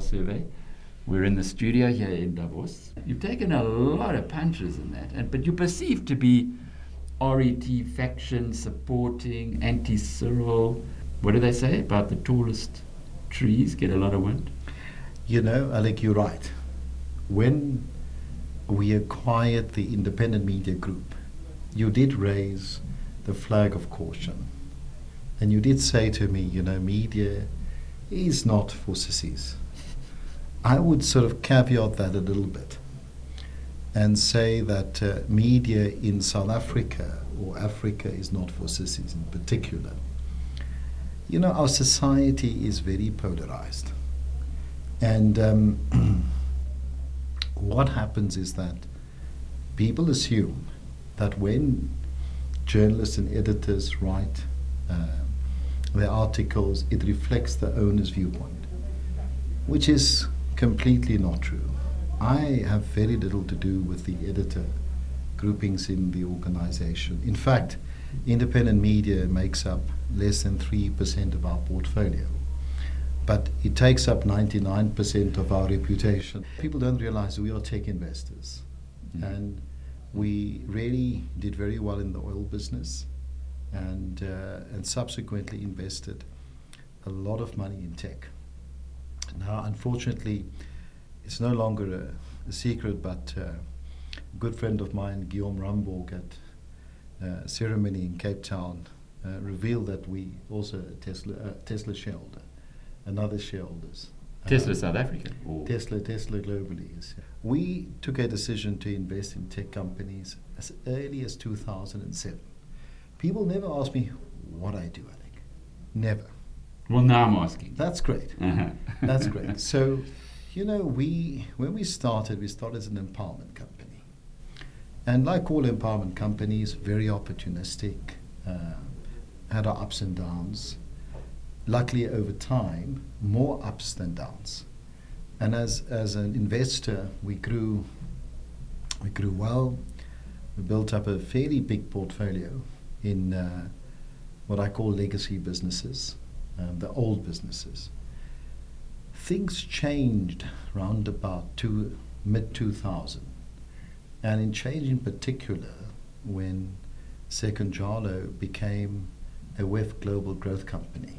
survey. We're in the studio here in Davos. You've taken a lot of punches in that, but you're perceived to be RET faction supporting, anti-Cyril. What do they say about the tallest trees get a lot of wind? You know, Alec, you're right. When we acquired the Independent Media Group, you did raise the flag of caution. And you did say to me, you know, media is not for sissies. I would sort of caveat that a little bit and say that media in South Africa or Africa is not for sissies in particular. You know, our society is very polarized. And what happens is that people assume that when journalists and editors write their articles, it reflects the owner's viewpoint, which is completely not true. I have very little to do with the editor groupings in the organization. In fact, independent media makes up less than 3% of our portfolio, but it takes up 99% of our reputation. People don't realize we are tech investors, and we really did very well in the oil business, and subsequently invested a lot of money in tech. Now, unfortunately, it's no longer a secret, but a good friend of mine, Guillaume Ramborg, at a ceremony in Cape Town, revealed that we also Tesla shareholder, and other shareholders. Tesla South Africa? Tesla globally, yes. We took a decision to invest in tech companies as early as 2007. People never ask me what I do, Alec. Never. Well, now I'm asking. That's great. Uh-huh. That's great. So, you know, when we started as an empowerment company. And like all empowerment companies, very opportunistic, had our ups and downs. Luckily, over time, more ups than downs. And as an investor, we grew well. We built up a fairly big portfolio in what I call legacy businesses, the old businesses. Things changed round about mid-2000. And in change in particular, when Sekunjalo became a WEF Global Growth Company,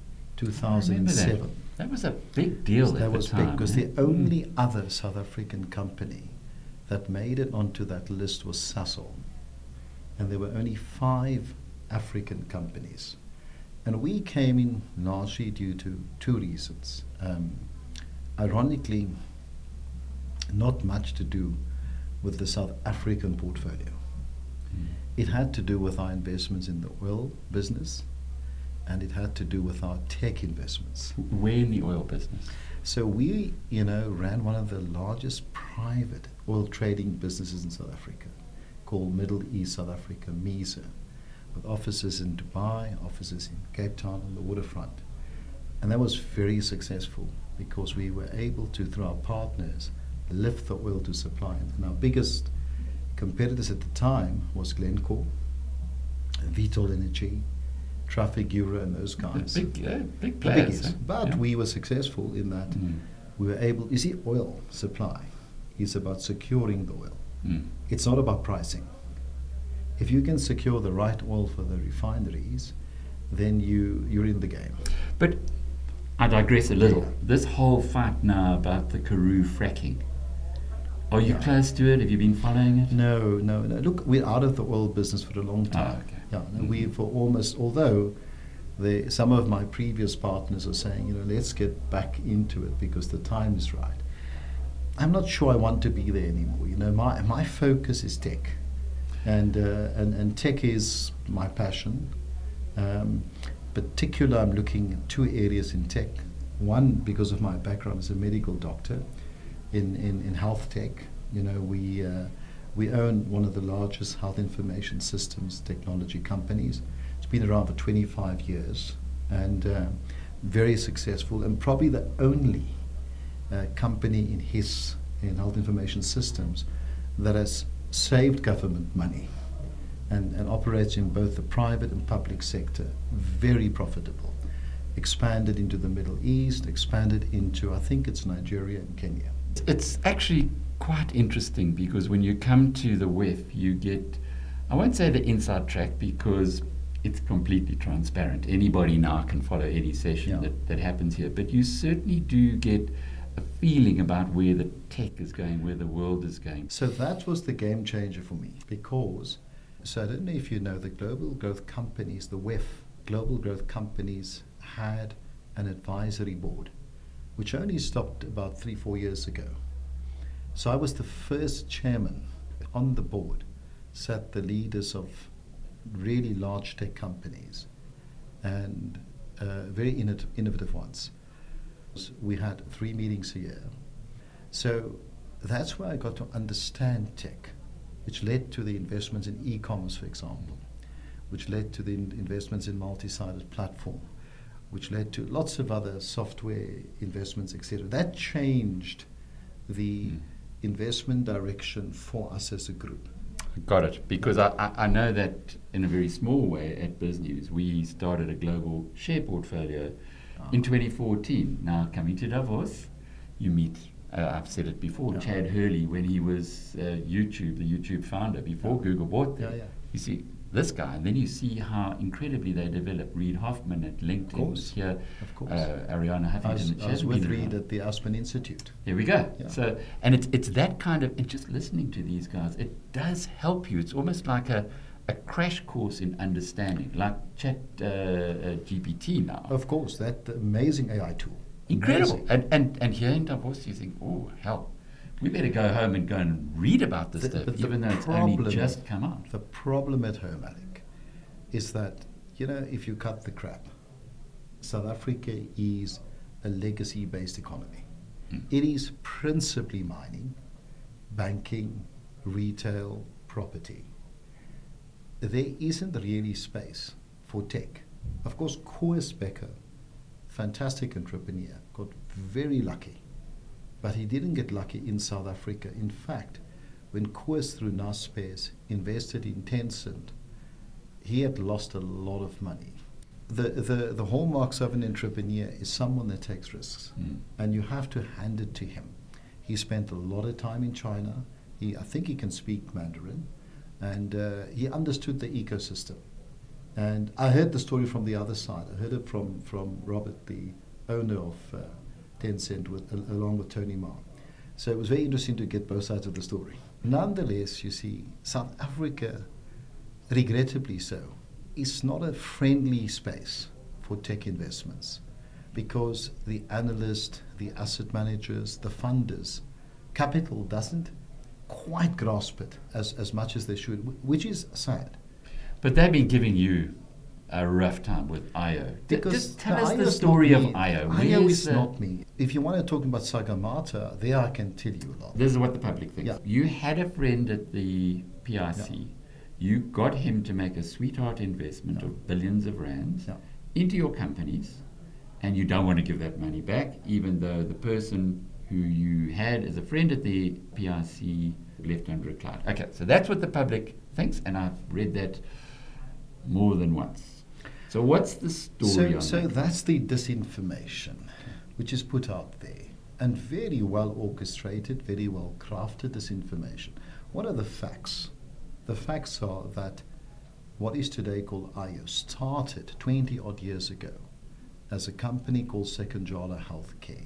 2007. That was a big deal at the time. That was big because the only other South African company that made it onto that list was Sasol. And there were only 5 African companies. And we came in largely due to 2 reasons. Ironically, not much to do with the South African portfolio. It had to do with our investments in the oil business, and it had to do with our tech investments. Where in the oil business? So we, ran one of the largest private oil trading businesses in South Africa, called Middle East South Africa, MESA, with offices in Dubai, offices in Cape Town on the waterfront. And that was very successful because we were able to, through our partners, lift the oil to supply. And our biggest competitors at the time was Glencore, Vitol Energy, Trafigura, and those guys. Big players. But we were successful in that we were able, you see, oil supply is about securing the oil. It's not about pricing. If you can secure the right oil for the refineries, then you're in the game. But I digress a little. Yeah. This whole fight now about the Karoo fracking, are you close to it? Have you been following it? No. Look, we're out of the oil business for a long time. Okay. Yeah, we for almost, although some of my previous partners are saying, let's get back into it because the time is right. I'm not sure I want to be there anymore. My focus is tech, and tech is my passion. Particular, I'm looking at 2 areas in tech. One, because of my background as a medical doctor in health tech. We own one of the largest health information systems technology companies. It's been around for 25 years and very successful, and probably the only company in health information systems that has saved government money and operates in both the private and public sector. Very profitable. expanded into the Middle East, expanded into, I think it's Nigeria and Kenya. It's actually quite interesting because when you come to the WEF, you get, I won't say the inside track because it's completely transparent. Anybody now can follow any session that happens here, but you certainly do get a feeling about where the tech is going, where the world is going. So that was the game changer for me because, so I don't know if you know, the global growth companies, the WEF, global growth companies had an advisory board, which only stopped about 3-4 years ago. So I was the first chairman. On the board sat the leaders of really large tech companies and very innovative ones. We had 3 meetings a year. So that's where I got to understand tech, which led to the investments in e-commerce, for example, which led to the investments in multi-sided platform, which led to lots of other software investments, etc. That changed the investment direction for us as a group. Got it. Because I know that in a very small way at BizNews, we started a global share portfolio in 2014. Now, coming to Davos, you meet, I've said it before, Chad Hurley, when he was the YouTube founder, before Google bought them. You see this guy, and then you see how incredibly they developed. Reid Hoffman at LinkedIn was here. Of course. Arianna Huffington. I was with Reid at the Aspen Institute. There we go. Yeah. So, and it's that kind of, and just listening to these guys, it does help you. It's almost like a crash course in understanding, like Chat GPT now. Of course, that amazing AI tool. Incredible. And here in Davos, you think, oh, hell, we better go home and go and read about this stuff, even though it's only just come out. The problem at home, Alec, is that, if you cut the crap, South Africa is a legacy-based economy. It is principally mining, banking, retail, property. There isn't really space for tech. Of course, Koos Becker, fantastic entrepreneur, got very lucky. But he didn't get lucky in South Africa. In fact, when Koos through Naspers invested in Tencent, he had lost a lot of money. The hallmarks of an entrepreneur is someone that takes risks, and you have to hand it to him. He spent a lot of time in China. I think he can speak Mandarin, and he understood the ecosystem. And I heard the story from the other side. I heard it from Robert, the owner of Tencent, along with Tony Ma. So it was very interesting to get both sides of the story. Nonetheless, you see, South Africa, regrettably so, is not a friendly space for tech investments because the analysts, the asset managers, the funders, capital doesn't quite grasp it as much as they should, which is sad. But they've been giving you a rough time with IO. Just tell us the story of IO. IO is not me. If you want to talk about Sagamata, there I can tell you a lot. This is what the public thinks. Yeah. You had a friend at the PIC. You got him to make a sweetheart investment of billions of rands into your companies, and you don't want to give that money back, even though the person who you had as a friend at the PIC left under a cloud. Okay, so that's what the public thinks, and I've read that more than once. So what's the story on so that? That's the disinformation which is put out there, and very well orchestrated, very well crafted disinformation. What are the facts? The facts are that what is today called IO started 20 odd years ago as a company called Sekonjala Healthcare.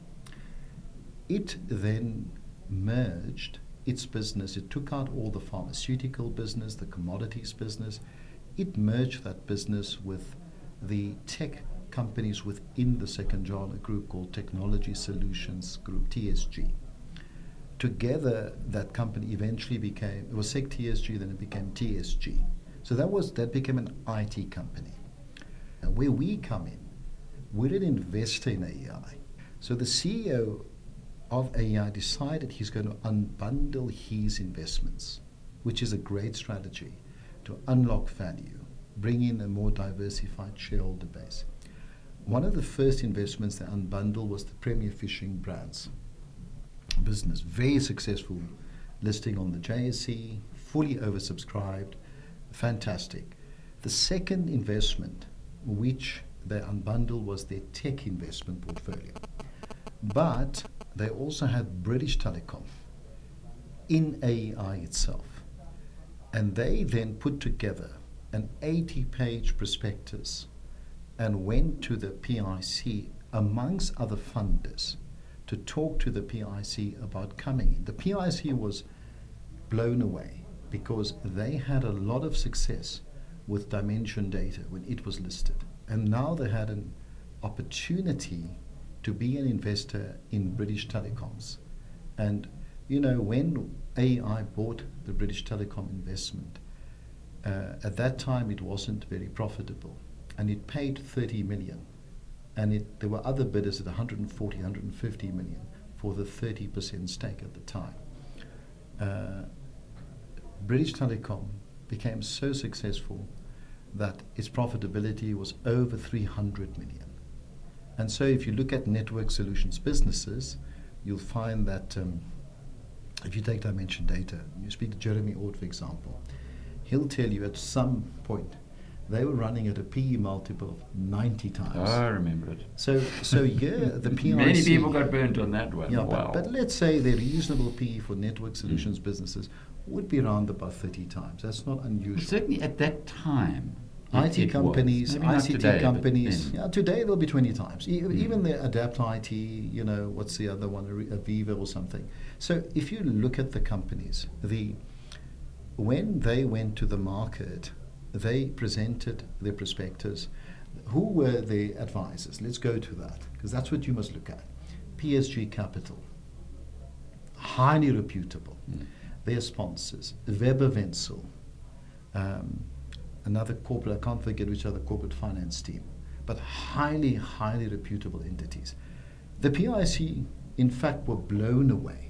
It then merged its business. It took out all the pharmaceutical business, the commodities business. It merged that business with the tech companies within the Sekonjala group called Technology Solutions Group, TSG. Together, that company eventually became, it was SEC TSG, then it became TSG. So that became an IT company. And where we come in, we're an investor in AI. So the CEO of AI decided he's going to unbundle his investments, which is a great strategy to unlock value, bring in a more diversified shareholder base. One of the first investments they unbundled was the Premier Fishing Brands business. Very successful listing on the JSE, fully oversubscribed, fantastic. The second investment, which they unbundled was their tech investment portfolio. But they also had British Telecom in AEI itself. And they then put together an 80-page prospectus and went to the PIC amongst other funders to talk to the PIC about coming in. The PIC was blown away because they had a lot of success with Dimension Data when it was listed. And now they had an opportunity to be an investor in British Telecoms. And, you know, when AI bought the British Telecom investment, at that time it wasn't very profitable. And it paid 30 million. And there were other bidders at 140, 150 million for the 30% stake at the time. British Telecom became so successful that its profitability was over 300 million. And so if you look at network solutions businesses, you'll find that if you take Dimension Data, you speak to Jeremy Ord, for example, he'll tell you at some point they were running at a PE multiple of 90 times. Oh, I remember it. So yeah, the PIC... Many people got burnt on that one. Yeah, wow. but let's say the reasonable PE for network solutions businesses would be around about 30 times. That's not unusual. Certainly at that time, IT companies, ICT today, companies, today they'll be 20 times. Even the Adapt IT, you know, what's the other one, Aviva or something. So if you look at the companies, when they went to the market, they presented their prospectus. Who were their advisors? Let's go to that, because that's what you must look at. PSG Capital, highly reputable. Their sponsors, Weber Wenzel, another corporate, I can't forget which other corporate finance team, but highly, highly reputable entities. The PIC, in fact, were blown away.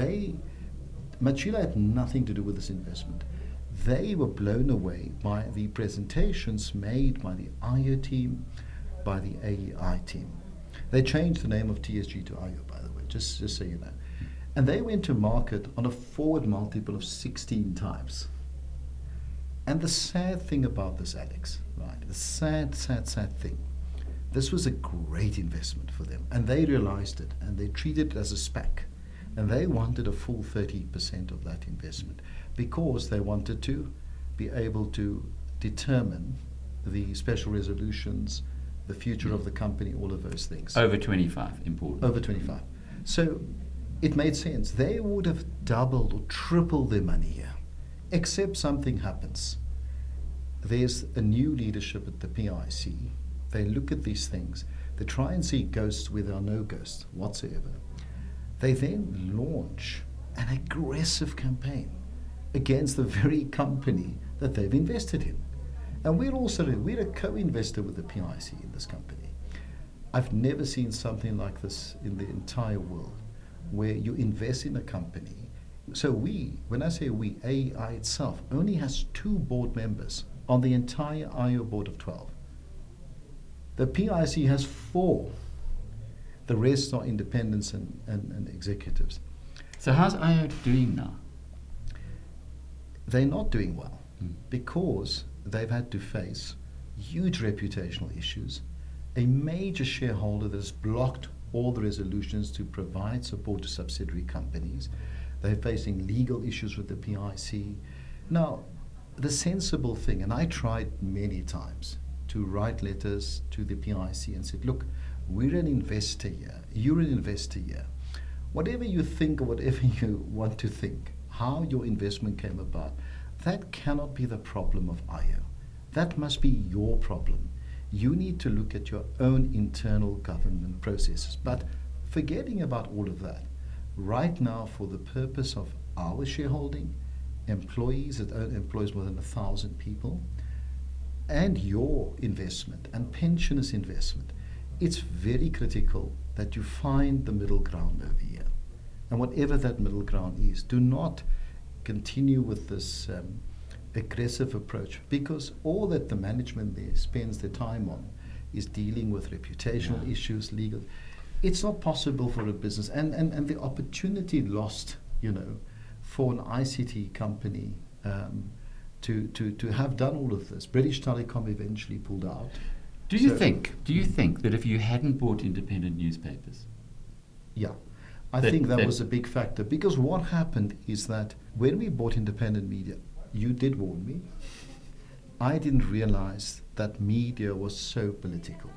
Machila had nothing to do with this investment. They were blown away by the presentations made by the IO team, by the AEI team. They changed the name of TSG to IO, by the way, just so you know. And they went to market on a forward multiple of 16 times. And the sad thing about this, Alex, right, the sad thing, this was a great investment for them. And they realized it, and they treated it as a SPAC. And they wanted a full 30% of that investment because they wanted to be able to determine the special resolutions, the future of the company, all of those things. Over 25, important. Over 25. So it made sense. They would have doubled or tripled their money here, except something happens. There's a new leadership at the PIC. They look at these things. They try and see ghosts where there are no ghosts whatsoever. They then launch an aggressive campaign against the very company that they've invested in. And we're a co-investor with the PIC in this company. I've never seen something like this in the entire world, where you invest in a company. So when I say we, AEI itself only has 2 board members on the entire IO board of 12. The PIC has 4. The rest are independents and executives. So how's IO doing now? They're not doing well because they've had to face huge reputational issues, a major shareholder that has blocked all the resolutions to provide support to subsidiary companies. They're facing legal issues with the PIC. Now, the sensible thing, and I tried many times to write letters to the PIC and said, look, we're an investor here, you're an investor here. Whatever you think or whatever you want to think, how your investment came about, that cannot be the problem of IO. That must be your problem. You need to look at your own internal government processes. But forgetting about all of that, right now for the purpose of our shareholding, employees that employs more than 1,000 people, and your investment and pensioners' investment, it's very critical that you find the middle ground over here. And whatever that middle ground is, do not continue with this aggressive approach, because all that the management there spends their time on is dealing with reputational issues, legal. It's not possible for a business, and the opportunity lost, for an ICT company to have done all of this. British Telecom eventually pulled out. Do you think that if you hadn't bought independent newspapers, Yeah. I think that was a big factor, because what happened is that when we bought independent media, you did warn me. I didn't realize that media was so political.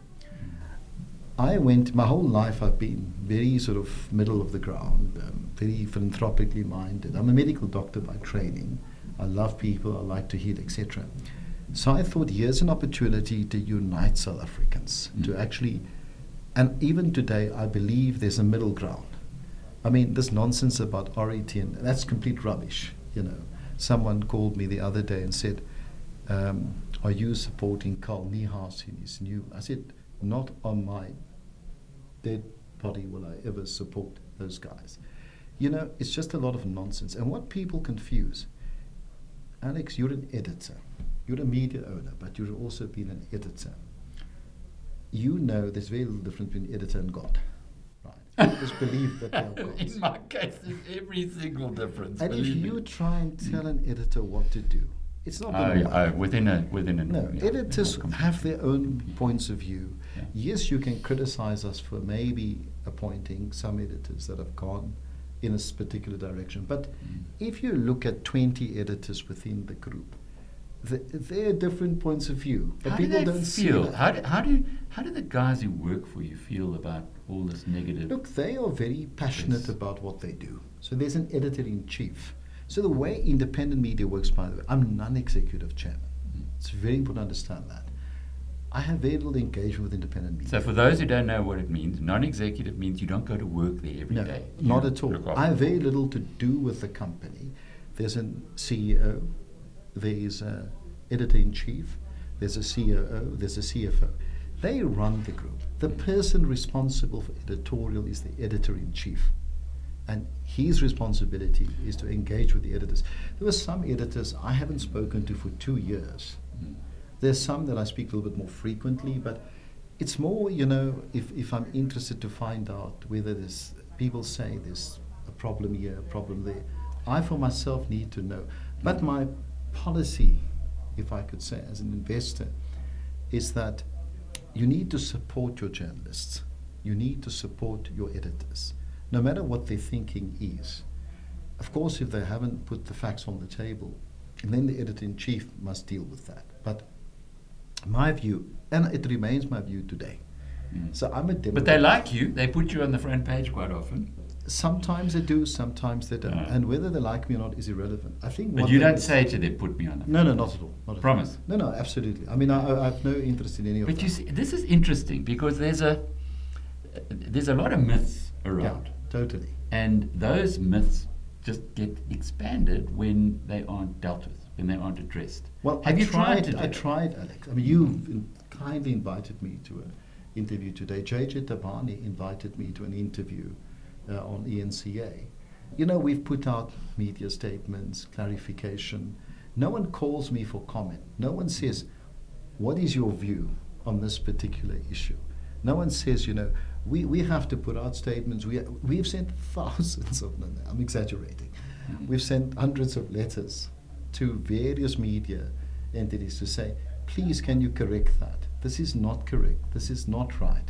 My whole life I've been very sort of middle of the ground, very philanthropically minded. I'm a medical doctor by training. I love people, I like to heal, etc. So I thought, here's an opportunity to unite South Africans, to actually, and even today I believe there's a middle ground. I mean, this nonsense about RET, and that's complete rubbish, Someone called me the other day and said, are you supporting Carl Niehaus in his new... I said, not on my dead body will I ever support those guys. It's just a lot of nonsense. And what people confuse, Alex, you're an editor. You're a media owner, but you've also been an editor. There's very little difference between editor and God. Right? Just believe that they're gods. In my case, there's every single difference. And if you try and tell an editor what to do, it's not going to work. Within a No, editors have their own points of view. Yeah. Yes, you can criticize us for maybe appointing some editors that have gone in a particular direction. But if you look at 20 editors within the group, there are different points of view. But How people do they don't feel? see that. How do the guys who work for you feel about all this negative? Look, they are very passionate about what they do. So there's an editor-in-chief. So the way independent media works, by the way, I'm non-executive chairman. It's very important to understand that. I have very little engagement with independent media. So for those who don't know what it means, non-executive means you don't go to work there every day. Not You at all. look after I have very it. little to do with the company. There's a CEO, there's an editor-in-chief, there's a COO, there's a CFO. They run the group. The person responsible for editorial is the editor-in-chief. And his responsibility is to engage with the editors. There were some editors I haven't spoken to for 2 years. There's some that I speak a little bit more frequently, but it's more, if I'm interested to find out whether people say there's a problem here, a problem there, I for myself need to know. But my policy, if I could say as an investor, is that you need to support your journalists. You need to support your editors, no matter what their thinking is. Of course, if they haven't put the facts on the table, then the editor-in-chief must deal with that. But my view, and it remains my view today, so I'm a Democrat. But they like you. They put you on the front page quite often. Sometimes they do, sometimes they don't. And whether they like me or not is irrelevant. I think. But you don't say to them, put me on the front No, not at all. Not at Promise? all. No, absolutely. I mean, I have no interest in any of that. But you see, this is interesting because there's a lot of myths around. Yeah, totally. And those myths just get expanded when they aren't dealt with, when they aren't addressed. Well, Have you tried to do I that? tried, Alex. I mean, you kindly invited me to an interview today. JJ Tabani invited me to an interview on ENCA. We've put out media statements, clarification. No one calls me for comment. No one says, what is your view on this particular issue? No one says, we have to put out statements. We've sent thousands of them. I'm exaggerating. We've sent hundreds of letters to various media entities to say, please, can you correct that? This is not correct. This is not right.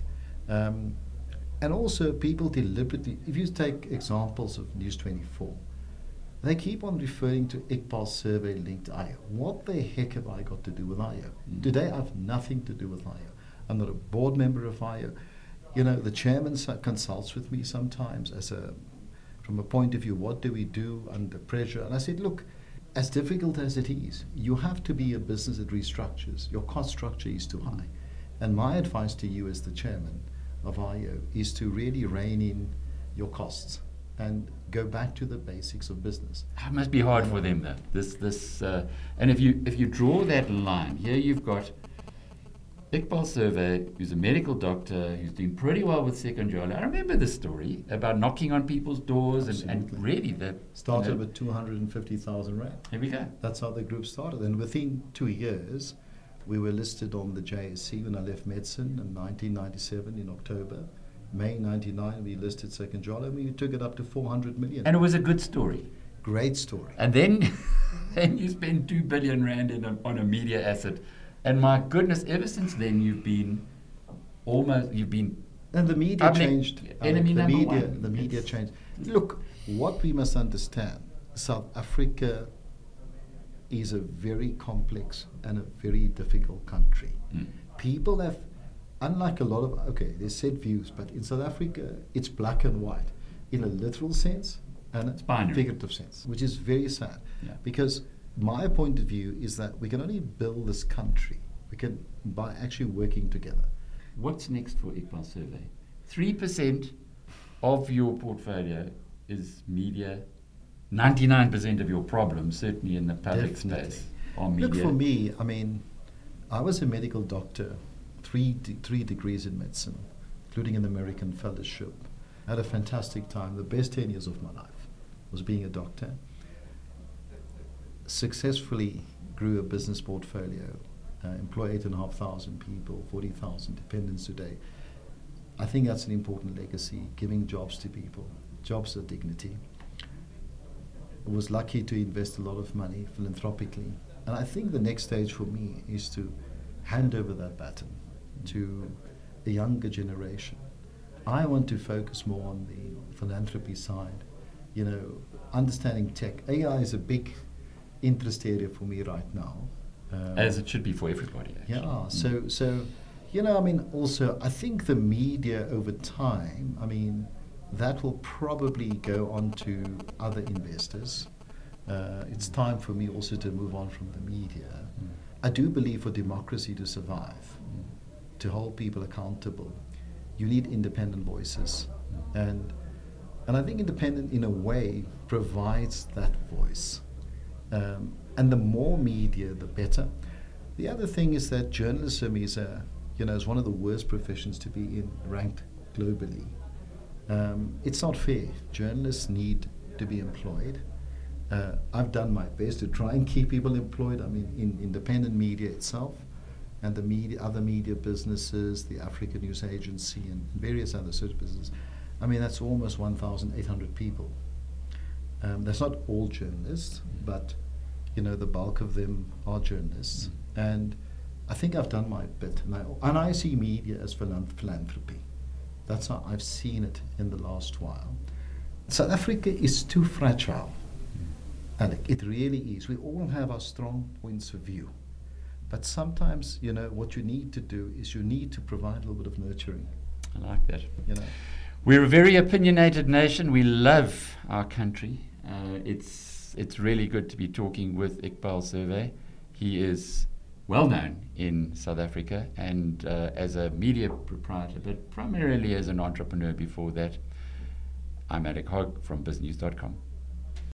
And also, people deliberately, if you take examples of News 24, they keep on referring to Iqbal's survey linked to IO. What the heck have I got to do with IO? Today, I have nothing to do with IO. I'm not a board member of IO. The chairman consults with me sometimes from a point of view, what do we do under pressure? And I said, look, as difficult as it is, you have to be a business that restructures. Your cost structure is too high. And my advice to you as the chairman of IO is to really rein in your costs and go back to the basics of business. It must be hard for them, though. And if you draw that line, here you've got Iqbal Survey, who's a medical doctor, who's doing pretty well with Sekonjalo. I remember the story about knocking on people's doors and really started with 250,000 rand. Here we go. That's how the group started. And within 2 years, we were listed on the JSE when I left medicine in 1997 in October. May 99, we listed Sekonjalo and we took it up to 400 million. And it was a good story. Great story. And then you spend 2 billion rand on a media asset And my goodness, ever since then you've been And the media public changed. enemy The number media, one. the media It's- changed. Look, what we must understand, South Africa is a very complex and a very difficult country. Mm. People have, unlike a lot of, okay, there's set views, but in South Africa, it's black and white in a literal sense and a binary. figurative sense, which is very sad. Yeah. Because my point of view is that we can only build this country, we can by actually working together. What's next for Iqbal Survey? 3% of your portfolio is media. 99% of your problems, certainly in the public Definitely. space, are media. Look, for me, I mean, I was a medical doctor, three degrees in medicine, including an American fellowship. I had a fantastic time. The best 10 years of my life was being a doctor. Successfully grew a business portfolio, employ 8,500 people, 40,000 dependents today. I think that's an important legacy, giving jobs to people, jobs of dignity. I was lucky to invest a lot of money philanthropically. And I think the next stage for me is to hand over that baton to a younger generation. I want to focus more on the philanthropy side, you know, understanding tech. AI is a big interest area for me right now. As it should be for everybody, actually. Yeah, so you know, I mean, also, I think the media over time, I mean, that will probably go on to other investors. It's time for me also to move on from the media. I do believe for democracy to survive, to hold people accountable, you need independent voices. And I think independent, in a way, provides that voice. And the more media, the better. The other thing is that journalism is is one of the worst professions to be in, ranked globally. It's not fair. Journalists need to be employed. I've done my best to try and keep people employed. I mean, in independent media itself, and the media, other media businesses, the African News Agency, and various other such businesses. I mean, that's almost 1,800 people. That's not all journalists, but the bulk of them are journalists. And I think I've done my bit, and I see media as philanthropy. That's how I've seen it in the last while. South Africa is too fragile, Alec. It really is. We all have our strong points of view, but sometimes, what you need to do is you need to provide a little bit of nurturing. I like that. We're a very opinionated nation. We love our country. It's really good to be talking with Iqbal Survey. He is well known in South Africa and as a media proprietor, but primarily as an entrepreneur before that. I'm Alec Hogg from BizNews.com.